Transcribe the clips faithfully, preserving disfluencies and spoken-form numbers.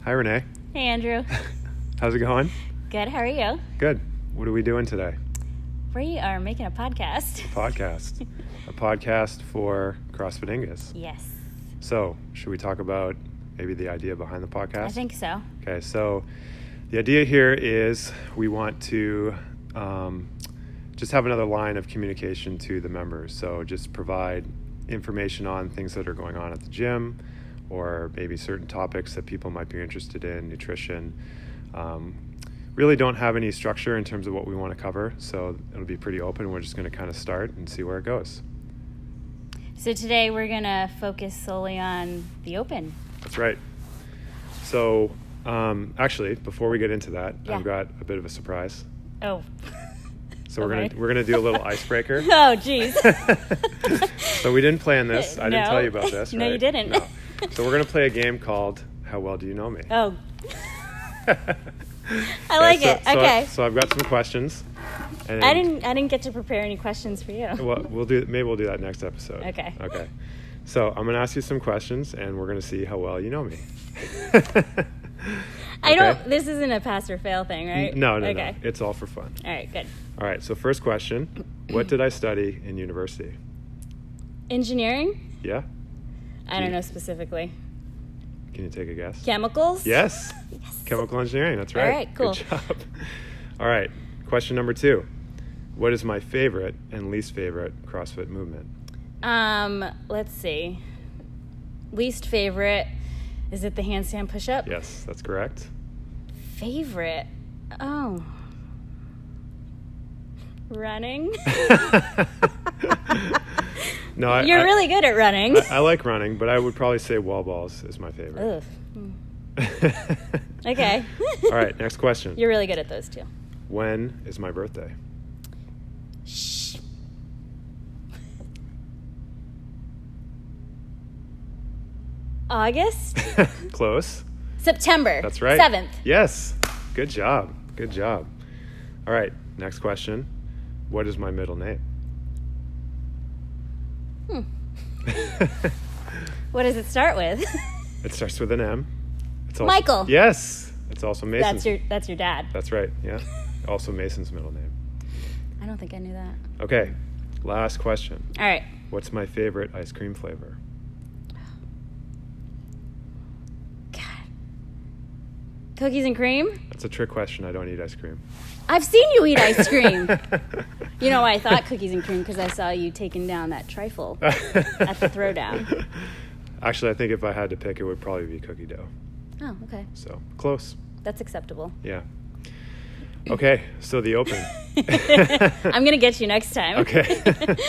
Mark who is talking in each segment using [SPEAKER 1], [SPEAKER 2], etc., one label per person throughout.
[SPEAKER 1] Hi, Renee.
[SPEAKER 2] Hey, Andrew.
[SPEAKER 1] How's it going?
[SPEAKER 2] Good. How are you?
[SPEAKER 1] Good. What are we doing today?
[SPEAKER 2] We are making a podcast.
[SPEAKER 1] A podcast. A podcast for CrossFit Ingus.
[SPEAKER 2] Yes.
[SPEAKER 1] So, should we talk about maybe the idea behind the podcast?
[SPEAKER 2] I think so.
[SPEAKER 1] Okay, so the idea here is we want to um, just have another line of communication to the members. So just provide information on things that are going on at the gym, or maybe certain topics that people might be interested in, nutrition. Um, really don't have any structure in terms of what we want to cover, so it'll be pretty open. We're just going to kind of start and see where it goes.
[SPEAKER 2] So today we're going to focus solely on the open.
[SPEAKER 1] That's right. So um, actually, before we get into that,
[SPEAKER 2] Yeah.
[SPEAKER 1] I've got a bit of a surprise.
[SPEAKER 2] Oh.
[SPEAKER 1] So we're
[SPEAKER 2] Okay.
[SPEAKER 1] gonna we're gonna do a little icebreaker.
[SPEAKER 2] Oh, geez.
[SPEAKER 1] So we didn't plan this. I didn't
[SPEAKER 2] No.
[SPEAKER 1] tell you about this, right?
[SPEAKER 2] No, you didn't.
[SPEAKER 1] No. So we're gonna play a game called How Well Do You Know Me?
[SPEAKER 2] Oh. I like
[SPEAKER 1] so,
[SPEAKER 2] it.
[SPEAKER 1] So
[SPEAKER 2] Okay.
[SPEAKER 1] I, so I've got some questions. And
[SPEAKER 2] I didn't. I didn't get to prepare any questions for you.
[SPEAKER 1] Well, we'll do. Maybe we'll do that next episode.
[SPEAKER 2] Okay.
[SPEAKER 1] Okay. So I'm gonna ask you some questions, and we're gonna see how well you know me.
[SPEAKER 2] I
[SPEAKER 1] Okay?
[SPEAKER 2] don't. This isn't a pass or fail thing, right?
[SPEAKER 1] No, no,
[SPEAKER 2] Okay.
[SPEAKER 1] no. It's all for fun.
[SPEAKER 2] All right. Good.
[SPEAKER 1] All right. So first question: what did I study in university?
[SPEAKER 2] Engineering?
[SPEAKER 1] Yeah.
[SPEAKER 2] I don't know specifically.
[SPEAKER 1] Can you take a guess?
[SPEAKER 2] Chemicals?
[SPEAKER 1] Yes.
[SPEAKER 2] Yes.
[SPEAKER 1] Chemical engineering. That's right.
[SPEAKER 2] All right, cool.
[SPEAKER 1] Good job. All right. Question number two: what is my favorite and least favorite CrossFit movement?
[SPEAKER 2] Um. Let's see. Least favorite. Is it the handstand push-up?
[SPEAKER 1] Yes, that's correct.
[SPEAKER 2] Favorite? Oh. Running?
[SPEAKER 1] No, I,
[SPEAKER 2] You're
[SPEAKER 1] I,
[SPEAKER 2] really good at running.
[SPEAKER 1] I, I like running, but I would probably say wall balls is my favorite.
[SPEAKER 2] Ugh. Okay.
[SPEAKER 1] All right, next question.
[SPEAKER 2] You're really good at those two.
[SPEAKER 1] When is my birthday?
[SPEAKER 2] Shh. August?
[SPEAKER 1] Close.
[SPEAKER 2] September.
[SPEAKER 1] That's right.
[SPEAKER 2] seventh.
[SPEAKER 1] Yes. Good job. Good job. All right, next question. What is my middle name?
[SPEAKER 2] Hmm. What does it start with?
[SPEAKER 1] It starts with an M. It's also,
[SPEAKER 2] Michael.
[SPEAKER 1] Yes. It's also Mason's.
[SPEAKER 2] That's your that's your dad.
[SPEAKER 1] That's right. Yeah. Also Mason's middle name.
[SPEAKER 2] I don't think I knew that.
[SPEAKER 1] Okay. Last question.
[SPEAKER 2] All right.
[SPEAKER 1] What's my favorite ice cream flavor?
[SPEAKER 2] God. Cookies and cream?
[SPEAKER 1] That's a trick question. I don't eat ice cream.
[SPEAKER 2] I've seen you eat ice cream. You know why I thought cookies and cream? Because I saw you taking down that trifle at the throwdown.
[SPEAKER 1] Actually, I think if I had to pick, it would probably be cookie dough.
[SPEAKER 2] Oh, okay.
[SPEAKER 1] So close.
[SPEAKER 2] That's acceptable.
[SPEAKER 1] Yeah. Okay. So the open.
[SPEAKER 2] I'm going to get you next time.
[SPEAKER 1] Okay.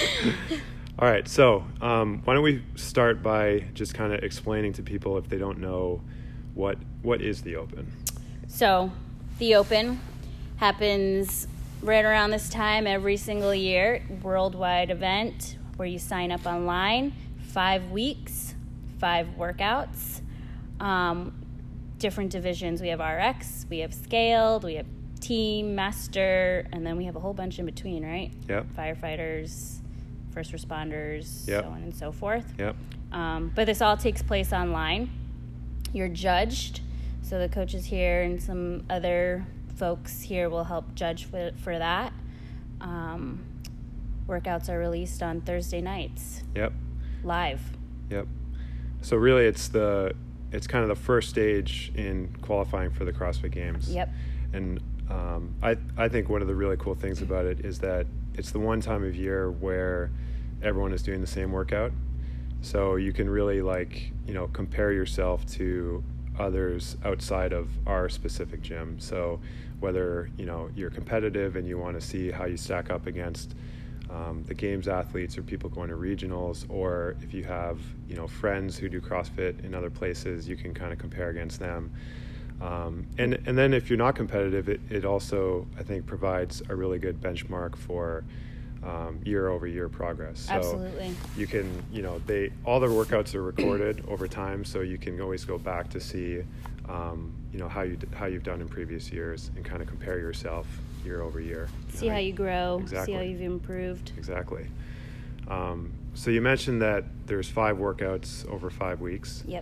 [SPEAKER 1] All right. So um, why don't we start by just kind of explaining to people, if they don't know, what what is the open?
[SPEAKER 2] So the open happens right around this time every single year. Worldwide event where you sign up online. Five weeks, five workouts. Um, different divisions. We have R X, we have Scaled, we have Team, Master, and then we have a whole bunch in between, right?
[SPEAKER 1] Yep.
[SPEAKER 2] Firefighters, first responders,
[SPEAKER 1] Yep.
[SPEAKER 2] so on and so forth.
[SPEAKER 1] Yep.
[SPEAKER 2] Um, but this all takes place online. You're judged. So the coaches here and some other folks here will help judge for, for that. Um, workouts are released on Thursday nights,
[SPEAKER 1] Yep.
[SPEAKER 2] live.
[SPEAKER 1] Yep. So really, it's the it's kind of the first stage in qualifying for the CrossFit Games.
[SPEAKER 2] Yep.
[SPEAKER 1] And um, I I think one of the really cool things about it is that it's the one time of year where everyone is doing the same workout. So you can really, like, you know, compare yourself to others outside of our specific gym. So whether, you know, you're competitive and you want to see how you stack up against um, the games athletes or people going to regionals, or if you have, you know, friends who do CrossFit in other places, you can kind of compare against them. Um, and and then if you're not competitive, it, it also, I think, provides a really good benchmark for um, year over year progress. So
[SPEAKER 2] Absolutely.
[SPEAKER 1] you can, you know, they all their workouts are recorded over time, so you can always go back to see, um, you know, how you d- how you've done in previous years and kind of compare yourself year over year.
[SPEAKER 2] See how you grow,
[SPEAKER 1] Exactly.
[SPEAKER 2] see how you've improved.
[SPEAKER 1] Exactly. Um, so you mentioned that there's five workouts over five weeks.
[SPEAKER 2] Yep.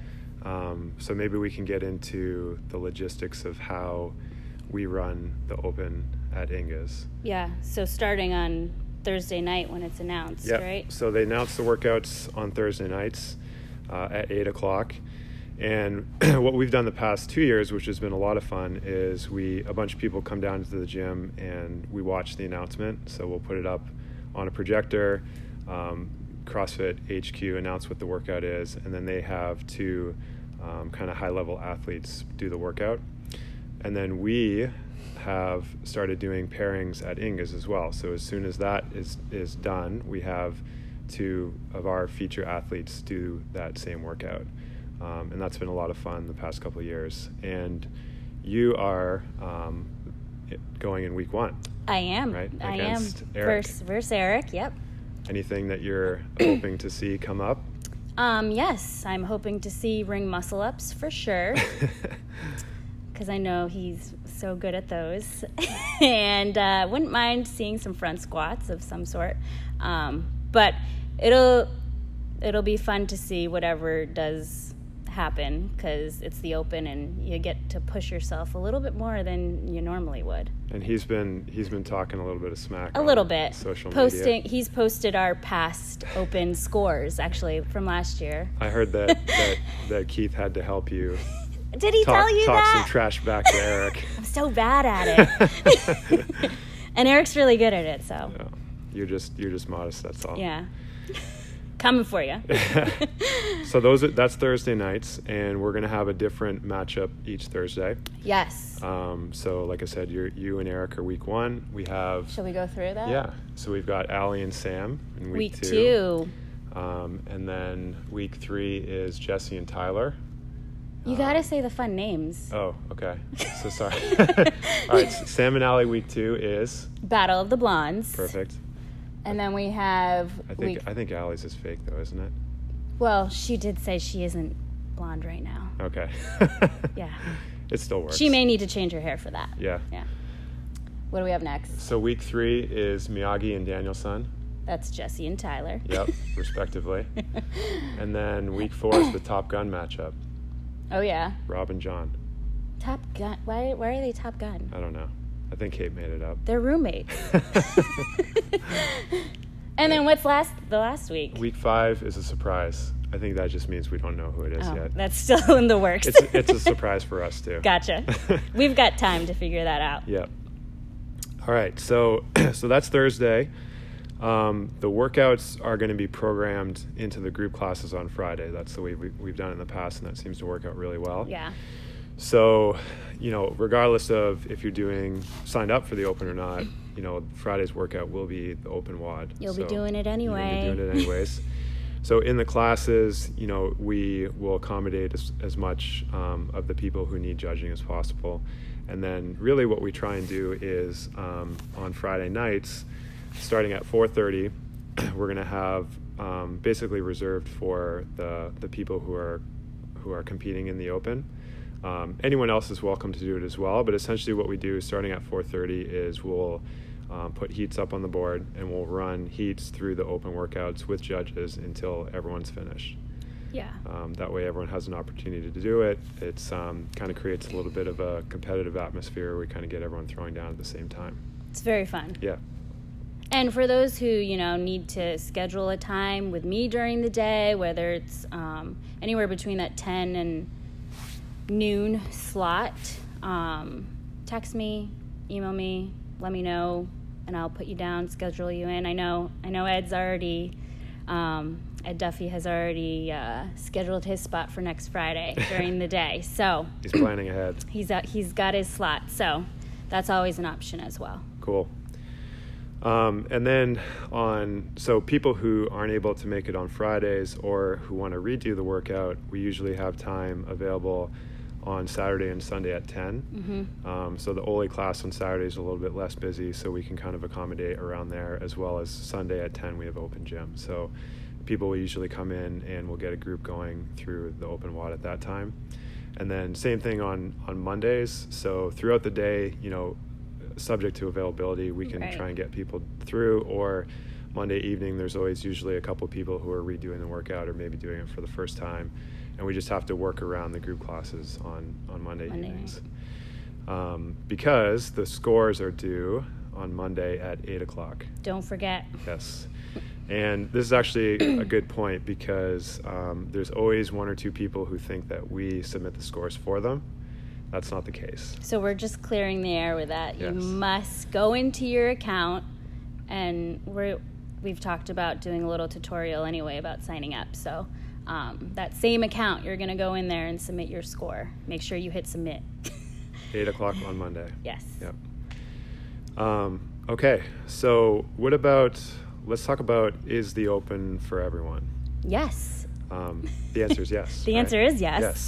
[SPEAKER 1] Um, so maybe we can get into the logistics of how we run the Open at Inga's.
[SPEAKER 2] Yeah, so starting on Thursday night when it's announced,
[SPEAKER 1] Yep.
[SPEAKER 2] right?
[SPEAKER 1] So they announce the workouts on Thursday nights uh, at eight o'clock. And what we've done the past two years, which has been a lot of fun, is we a bunch of people come down to the gym and we watch the announcement. So we'll put it up on a projector, um, CrossFit H Q announce what the workout is, and then they have two um, kind of high-level athletes do the workout. And then we have started doing pairings at Inga's as well. So as soon as that is, is done, we have two of our feature athletes do that same workout. Um, and that's been a lot of fun the past couple of years. And you are um, going in week one.
[SPEAKER 2] I am.
[SPEAKER 1] Right?
[SPEAKER 2] I
[SPEAKER 1] Against
[SPEAKER 2] am.
[SPEAKER 1] Eric.
[SPEAKER 2] Versus, versus Eric, yep.
[SPEAKER 1] Anything that you're hoping to see come up?
[SPEAKER 2] Um, yes, I'm hoping to see ring muscle ups for sure. Because I know he's so good at those. And uh, wouldn't mind seeing some front squats of some sort. Um, but it'll it'll be fun to see whatever does happen, because it's the Open and you get to push yourself a little bit more than you normally would.
[SPEAKER 1] And he's been he's been talking a little bit of smack.
[SPEAKER 2] A
[SPEAKER 1] on
[SPEAKER 2] little bit.
[SPEAKER 1] Social
[SPEAKER 2] Posting,
[SPEAKER 1] media.
[SPEAKER 2] He's posted our past Open scores, actually, from last year.
[SPEAKER 1] I heard that, that, that Keith had to help you.
[SPEAKER 2] Did he
[SPEAKER 1] talk,
[SPEAKER 2] tell you
[SPEAKER 1] talk
[SPEAKER 2] that?
[SPEAKER 1] some trash back to Eric.
[SPEAKER 2] I'm so bad at it. And Eric's really good at it, so.
[SPEAKER 1] Yeah. You're just you're just modest, that's all.
[SPEAKER 2] Yeah. Coming for you.
[SPEAKER 1] So those are, that's Thursday nights, and we're going to have a different matchup each Thursday.
[SPEAKER 2] Yes.
[SPEAKER 1] Um, so like I said, you're, you and Eric are week one. We have...
[SPEAKER 2] Shall we go through that?
[SPEAKER 1] Yeah. So we've got Allie and Sam in week,
[SPEAKER 2] Week
[SPEAKER 1] two.
[SPEAKER 2] two.
[SPEAKER 1] Um, and then week three is Jesse and Tyler.
[SPEAKER 2] You
[SPEAKER 1] Um,
[SPEAKER 2] gotta say the fun names.
[SPEAKER 1] Oh, okay. So sorry. All right. So Sam and Allie week two is...
[SPEAKER 2] Battle of the Blondes.
[SPEAKER 1] Perfect.
[SPEAKER 2] And then we have
[SPEAKER 1] I think
[SPEAKER 2] week...
[SPEAKER 1] I think Allie's is fake though, isn't it?
[SPEAKER 2] Well, she did say she isn't blonde right now.
[SPEAKER 1] Okay.
[SPEAKER 2] Yeah.
[SPEAKER 1] It still works.
[SPEAKER 2] She may need to change her hair for that.
[SPEAKER 1] Yeah.
[SPEAKER 2] Yeah. What do we have next?
[SPEAKER 1] So week three is Miyagi and Danielson.
[SPEAKER 2] That's Jesse and Tyler.
[SPEAKER 1] Yep, respectively. And then week four is the Top Gun matchup.
[SPEAKER 2] Oh, yeah.
[SPEAKER 1] Rob and John.
[SPEAKER 2] Top Gun. Why, why are they Top Gun?
[SPEAKER 1] I don't know. I think Kate made it up.
[SPEAKER 2] They're roommates. And then what's last the last week?
[SPEAKER 1] Week five is a surprise. I think that just means we don't know who it is
[SPEAKER 2] Oh,
[SPEAKER 1] yet.
[SPEAKER 2] that's still in the works.
[SPEAKER 1] It's it's a surprise for us too.
[SPEAKER 2] Gotcha. We've got time to figure that out.
[SPEAKER 1] Yep. All right. So so that's Thursday. Um, the workouts are going to be programmed into the group classes on Friday. That's the way we, we've done it in the past, and that seems to work out really well.
[SPEAKER 2] Yeah.
[SPEAKER 1] So, you know, regardless of if you're doing signed up for the Open or not, you know, Friday's workout will be the Open W O D.
[SPEAKER 2] You'll
[SPEAKER 1] So
[SPEAKER 2] be doing it anyway.
[SPEAKER 1] You'll be doing it anyways. So in the classes, you know, we will accommodate as, as much um, of the people who need judging as possible. And then really what we try and do is um, on Friday nights, starting at four thirty, we're going to have um, basically reserved for the the people who are who are competing in the Open. Um, anyone else is welcome to do it as well, but essentially what we do starting at four thirty is we'll um, put heats up on the board and we'll run heats through the Open workouts with judges until everyone's finished.
[SPEAKER 2] Yeah.
[SPEAKER 1] Um, that way everyone has an opportunity to do it. It's um, kind of creates a little bit of a competitive atmosphere where we kind of get everyone throwing down at the same time.
[SPEAKER 2] It's very fun.
[SPEAKER 1] Yeah.
[SPEAKER 2] And for those who, you know, need to schedule a time with me during the day, whether it's um, anywhere between that ten and noon slot, um, text me, email me, let me know, and I'll put you down, schedule you in. I know, I know Ed's already, um, Ed Duffy has already uh, scheduled his spot for next Friday during the day. So
[SPEAKER 1] He's planning ahead.
[SPEAKER 2] he's uh, he's got his slot. So that's always an option as well.
[SPEAKER 1] Cool. Um, and then on, so people who aren't able to make it on Fridays or who want to redo the workout, we usually have time available on Saturday and Sunday at ten.
[SPEAKER 2] Mm-hmm.
[SPEAKER 1] Um, so the Ole class on Saturday is a little bit less busy, so we can kind of accommodate around there, as well as Sunday at ten we have open gym. So people will usually come in and we'll get a group going through the Open W O D at that time. And then same thing on, on Mondays. So throughout the day, you know, subject to availability, we can
[SPEAKER 2] Right.
[SPEAKER 1] try and get people through, or Monday evening there's always usually a couple people who are redoing the workout or maybe doing it for the first time, and we just have to work around the group classes on, on Monday,
[SPEAKER 2] Monday
[SPEAKER 1] evenings. Um, because the scores are due on Monday at eight o'clock.
[SPEAKER 2] Don't forget.
[SPEAKER 1] Yes. And this is actually a good point because um, there's always one or two people who think that we submit the scores for them. That's not the case.
[SPEAKER 2] So we're just clearing the air with that.
[SPEAKER 1] Yes.
[SPEAKER 2] You must go into your account, and we're, we've talked about doing a little tutorial anyway about signing up. So um, that same account, you're going to go in there and submit your score. Make sure you hit submit.
[SPEAKER 1] eight o'clock on Monday.
[SPEAKER 2] Yes.
[SPEAKER 1] Yep. Um, okay, so what about, let's talk about, is the Open for everyone?
[SPEAKER 2] Yes.
[SPEAKER 1] Um, the answer is yes.
[SPEAKER 2] The
[SPEAKER 1] right?
[SPEAKER 2] answer is yes.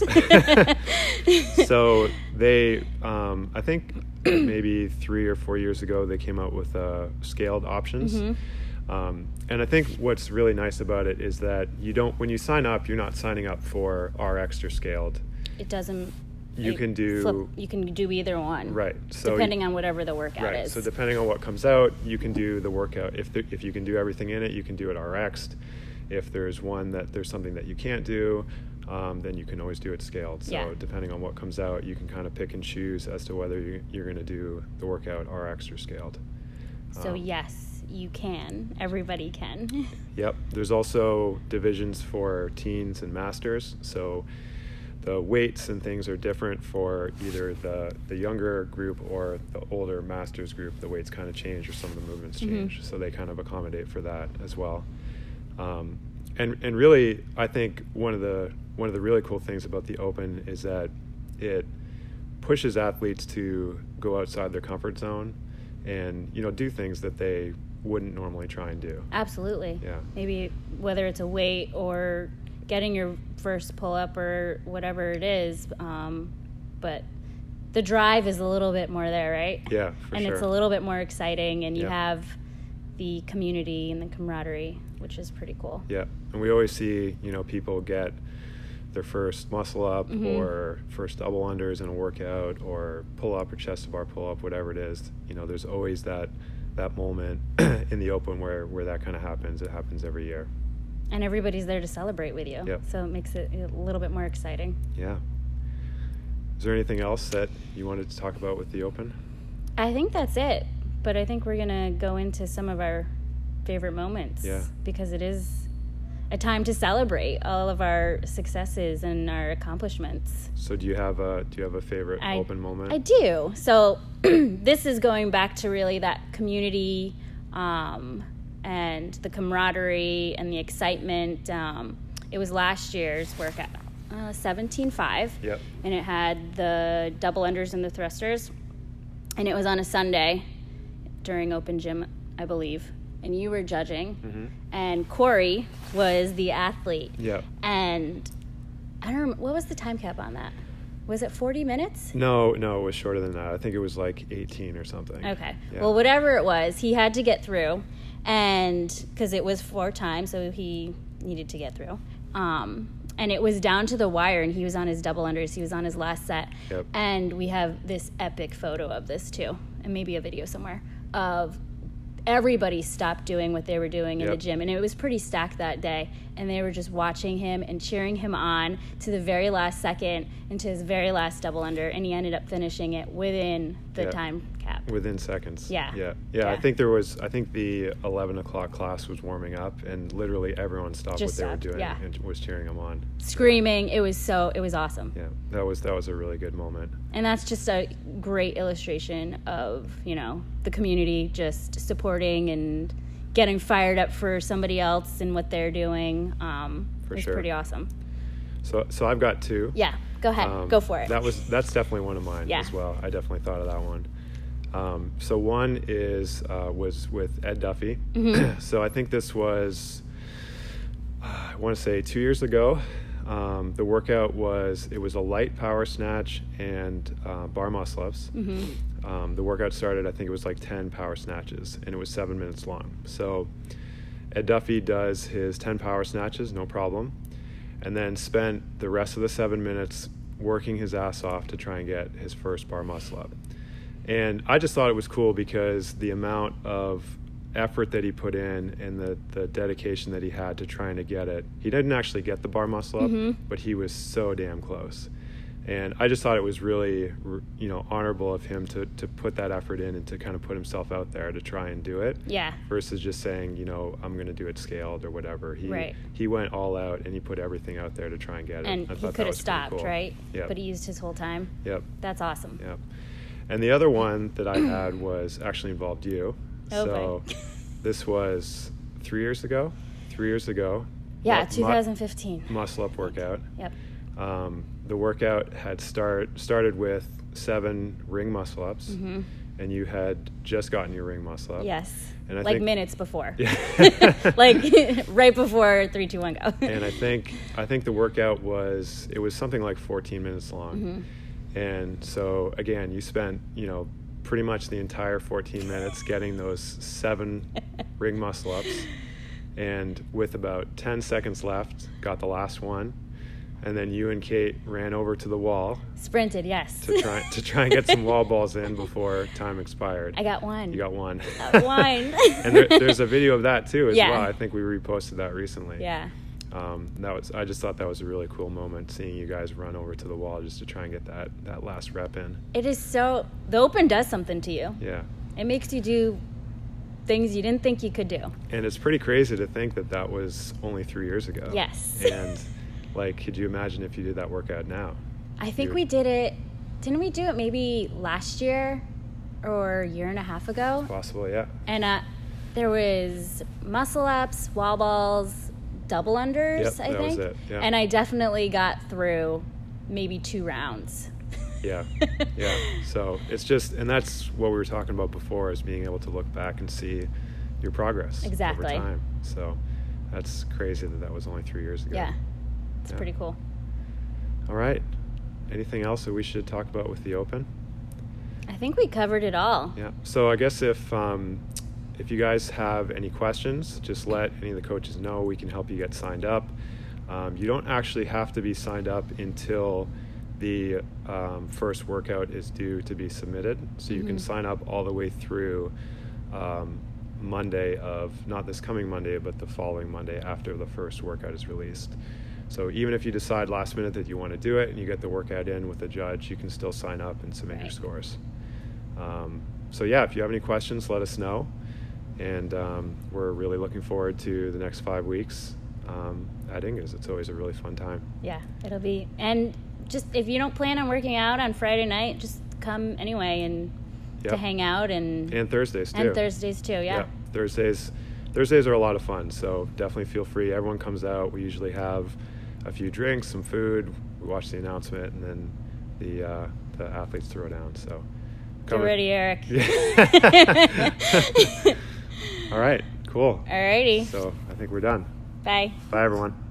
[SPEAKER 1] Yes. So they, um, I think maybe three or four years ago, they came out with uh, scaled options.
[SPEAKER 2] Mm-hmm.
[SPEAKER 1] Um, and I think what's really nice about it is that you don't, when you sign up, you're not signing up for our extra scaled.
[SPEAKER 2] It doesn't.
[SPEAKER 1] You
[SPEAKER 2] it
[SPEAKER 1] can do
[SPEAKER 2] flip, you can do either one,
[SPEAKER 1] right. So
[SPEAKER 2] depending on whatever the workout
[SPEAKER 1] right.
[SPEAKER 2] is.
[SPEAKER 1] So depending on what comes out, you can do the workout. If the, if you can do everything in it, you can do it R X'd. If there's one that there's something that you can't do, um, then you can always do it scaled. So
[SPEAKER 2] Yeah.
[SPEAKER 1] depending on what comes out, you can kind of pick and choose as to whether you, you're going to do the workout R X'd or scaled.
[SPEAKER 2] So
[SPEAKER 1] Um,
[SPEAKER 2] yes, you can. Everybody can.
[SPEAKER 1] Yep. There's also divisions for teens and masters. So the weights and things are different for either the, the younger group or the older masters group. The weights kind of change or some of the movements change.
[SPEAKER 2] Mm-hmm.
[SPEAKER 1] So they kind of accommodate for that as well. Um, and, and really, I think one of the one of the really cool things about the Open is that it pushes athletes to go outside their comfort zone and, you know, do things that they wouldn't normally try and do.
[SPEAKER 2] Absolutely.
[SPEAKER 1] Yeah.
[SPEAKER 2] Maybe whether it's a weight or getting your first pull-up or whatever it is, um, but the drive is a little bit more there, right?
[SPEAKER 1] Yeah, for
[SPEAKER 2] and
[SPEAKER 1] sure.
[SPEAKER 2] it's a little bit more exciting, and you
[SPEAKER 1] Yeah.
[SPEAKER 2] have the community and the camaraderie, which is pretty cool.
[SPEAKER 1] Yeah, and we always see, you know, people get their first muscle up
[SPEAKER 2] Mm-hmm.
[SPEAKER 1] or first double unders in a workout or pull up or chest to bar pull up, whatever it is. You know, there's always that that moment in the Open where, where that kind of happens. It happens every year.
[SPEAKER 2] And everybody's there to celebrate with you.
[SPEAKER 1] Yep.
[SPEAKER 2] So it makes it a little bit more exciting.
[SPEAKER 1] Yeah. Is there anything else that you wanted to talk about with the Open?
[SPEAKER 2] I think that's it. But I think we're going to go into some of our favorite moments.
[SPEAKER 1] Yeah.
[SPEAKER 2] Because it is a time to celebrate all of our successes and our accomplishments.
[SPEAKER 1] So do you have a do you have a favorite
[SPEAKER 2] I,
[SPEAKER 1] Open moment?
[SPEAKER 2] I do. So this is going back to really that community um, and the camaraderie and the excitement. Um, it was last year's workout, uh, seventeen five.
[SPEAKER 1] Yep.
[SPEAKER 2] And it had the double unders and the thrusters. And it was on a Sunday during Open Gym, I believe. And you were judging.
[SPEAKER 1] Mm-hmm.
[SPEAKER 2] And Corey was the athlete.
[SPEAKER 1] Yep.
[SPEAKER 2] And I don't remember, what was the time cap on that? Was it forty minutes?
[SPEAKER 1] No, no, it was shorter than that. I think it was like eighteen or something.
[SPEAKER 2] Okay.
[SPEAKER 1] Yeah.
[SPEAKER 2] Well, whatever it was, he had to get through. And because it was four times, so he needed to get through. Um, and it was down to the wire, and he was on his double unders. He was on his last set.
[SPEAKER 1] Yep.
[SPEAKER 2] And we have this epic photo of this, too, and maybe a video somewhere, of everybody stopped doing what they were doing in
[SPEAKER 1] Yep.
[SPEAKER 2] the gym. And it was pretty stacked that day. And they were just watching him and cheering him on to the very last second and to his very last double under. And he ended up finishing it within the
[SPEAKER 1] Yep.
[SPEAKER 2] time cap.
[SPEAKER 1] Within seconds.
[SPEAKER 2] Yeah.
[SPEAKER 1] yeah. Yeah. I
[SPEAKER 2] Yeah.
[SPEAKER 1] think there was, I think the eleven o'clock class was warming up and literally everyone stopped
[SPEAKER 2] Just
[SPEAKER 1] what they
[SPEAKER 2] stopped,
[SPEAKER 1] were doing
[SPEAKER 2] yeah.
[SPEAKER 1] and was cheering them on.
[SPEAKER 2] Screaming. It was so, it was awesome.
[SPEAKER 1] Yeah. That was, that was a really good moment.
[SPEAKER 2] And that's just a great illustration of, you know, the community just supporting and getting fired up for somebody else and what they're doing. Um,
[SPEAKER 1] For
[SPEAKER 2] it's
[SPEAKER 1] sure.
[SPEAKER 2] pretty awesome.
[SPEAKER 1] So, so I've got two.
[SPEAKER 2] Yeah, go ahead.
[SPEAKER 1] Um,
[SPEAKER 2] go for it.
[SPEAKER 1] That was, that's definitely one of mine
[SPEAKER 2] Yeah.
[SPEAKER 1] as well. I definitely thought of that one. Um, so one is, uh, was with Ed Duffy.
[SPEAKER 2] Mm-hmm.
[SPEAKER 1] So I think this was, uh, I want to say two years ago. Um, the workout was, it was a light power snatch and uh, bar muscle ups.
[SPEAKER 2] Mm-hmm.
[SPEAKER 1] Um, the workout started, I think it was like ten power snatches, and it was seven minutes long. So Ed Duffy does his ten power snatches, no problem, and then spent the rest of the seven minutes working his ass off to try and get his first bar muscle up. And I just thought it was cool because the amount of effort that he put in and the, the dedication that he had to trying to get it. He didn't actually get the bar muscle up,
[SPEAKER 2] Mm-hmm.
[SPEAKER 1] but he was so damn close. And I just thought it was really, you know, honorable of him to, to put that effort in and to kind of put himself out there to try and do it.
[SPEAKER 2] Yeah.
[SPEAKER 1] Versus just saying, you know, I'm going to do it scaled or whatever. He
[SPEAKER 2] Right.
[SPEAKER 1] he went all out and he put everything out there to try and get it.
[SPEAKER 2] And
[SPEAKER 1] I
[SPEAKER 2] he
[SPEAKER 1] thought that
[SPEAKER 2] could have
[SPEAKER 1] was pretty
[SPEAKER 2] stopped,
[SPEAKER 1] cool.
[SPEAKER 2] right?
[SPEAKER 1] Yep.
[SPEAKER 2] But he used his whole time.
[SPEAKER 1] Yep.
[SPEAKER 2] That's awesome.
[SPEAKER 1] Yep. And the other one that I had was actually involved you.
[SPEAKER 2] Oh,
[SPEAKER 1] so
[SPEAKER 2] boy.
[SPEAKER 1] this was three years ago. Three years ago.
[SPEAKER 2] Yeah,
[SPEAKER 1] Mu- mu-
[SPEAKER 2] twenty fifteen.
[SPEAKER 1] muscle up workout.
[SPEAKER 2] Yep.
[SPEAKER 1] Um, the workout had start started with seven ring muscle ups,
[SPEAKER 2] Mm-hmm.
[SPEAKER 1] and you had just gotten your ring muscle up.
[SPEAKER 2] Yes.
[SPEAKER 1] And I
[SPEAKER 2] like
[SPEAKER 1] think-
[SPEAKER 2] minutes before.
[SPEAKER 1] Yeah.
[SPEAKER 2] Like right before three, two, one, go.
[SPEAKER 1] And I think I think the workout was it was something like fourteen minutes long.
[SPEAKER 2] Mm-hmm.
[SPEAKER 1] And so again, you spent, you know, pretty much the entire fourteen minutes getting those seven ring muscle ups, and with about ten seconds left, got the last one. And then you and Kate ran over to the wall
[SPEAKER 2] Sprinted, yes.
[SPEAKER 1] to try to try and get some wall balls in before time expired.
[SPEAKER 2] I got one.
[SPEAKER 1] You got one.
[SPEAKER 2] Got one.
[SPEAKER 1] And there, there's a video of that too as
[SPEAKER 2] Yeah.
[SPEAKER 1] well. I think we reposted that recently.
[SPEAKER 2] Yeah.
[SPEAKER 1] Um, that was I just thought that was a really cool moment, seeing you guys run over to the wall just to try and get that, that last rep in.
[SPEAKER 2] It is so, the open does something to you.
[SPEAKER 1] Yeah.
[SPEAKER 2] It makes you do things you didn't think you could do.
[SPEAKER 1] And it's pretty crazy to think that that was only three years ago.
[SPEAKER 2] Yes.
[SPEAKER 1] And like, could you imagine if you did that workout now?
[SPEAKER 2] I think
[SPEAKER 1] You-
[SPEAKER 2] we did it, didn't we do it maybe last year or a year and a half ago?
[SPEAKER 1] Possible, yeah.
[SPEAKER 2] And uh, there was muscle ups, wall balls, double unders,
[SPEAKER 1] Yep,
[SPEAKER 2] I
[SPEAKER 1] that
[SPEAKER 2] think.
[SPEAKER 1] was it, yeah.
[SPEAKER 2] And I definitely got through maybe two rounds.
[SPEAKER 1] Yeah, yeah. So it's just, and that's what we were talking about before, is being able to look back and see your progress
[SPEAKER 2] Exactly.
[SPEAKER 1] over time. So that's crazy that that was only three years ago.
[SPEAKER 2] Yeah, it's
[SPEAKER 1] Yeah.
[SPEAKER 2] pretty cool.
[SPEAKER 1] All right. Anything else that we should talk about with the Open?
[SPEAKER 2] I think we covered it all.
[SPEAKER 1] Yeah. So I guess if um, if you guys have any questions, just let any of the coaches know. We can help you get signed up. Um, you don't actually have to be signed up until the um, first workout is due to be submitted. So you can
[SPEAKER 2] Mhm.
[SPEAKER 1] sign up all the way through um, Monday of, not this coming Monday, but the following Monday after the first workout is released. So even if you decide last minute that you want to do it and you get the workout in with the judge, you can still sign up and submit your
[SPEAKER 2] Right.
[SPEAKER 1] scores. Um, so yeah, if you have any questions, let us know. And um, we're really looking forward to the next five weeks um, at Inga's. It's always a really fun time.
[SPEAKER 2] Yeah, it'll be, and just if you don't plan on working out on Friday night, just come anyway and
[SPEAKER 1] Yep.
[SPEAKER 2] to hang out and
[SPEAKER 1] And Thursdays too.
[SPEAKER 2] and Thursdays too. Yeah.
[SPEAKER 1] Yeah, Thursdays. Thursdays are a lot of fun, so definitely feel free. Everyone comes out. We usually have a few drinks, some food. We watch the announcement, and then the uh, the athletes throw down. So
[SPEAKER 2] Get
[SPEAKER 1] come-
[SPEAKER 2] ready, Eric.
[SPEAKER 1] All right, cool.
[SPEAKER 2] Alrighty.
[SPEAKER 1] So I think we're done.
[SPEAKER 2] Bye.
[SPEAKER 1] Bye, everyone.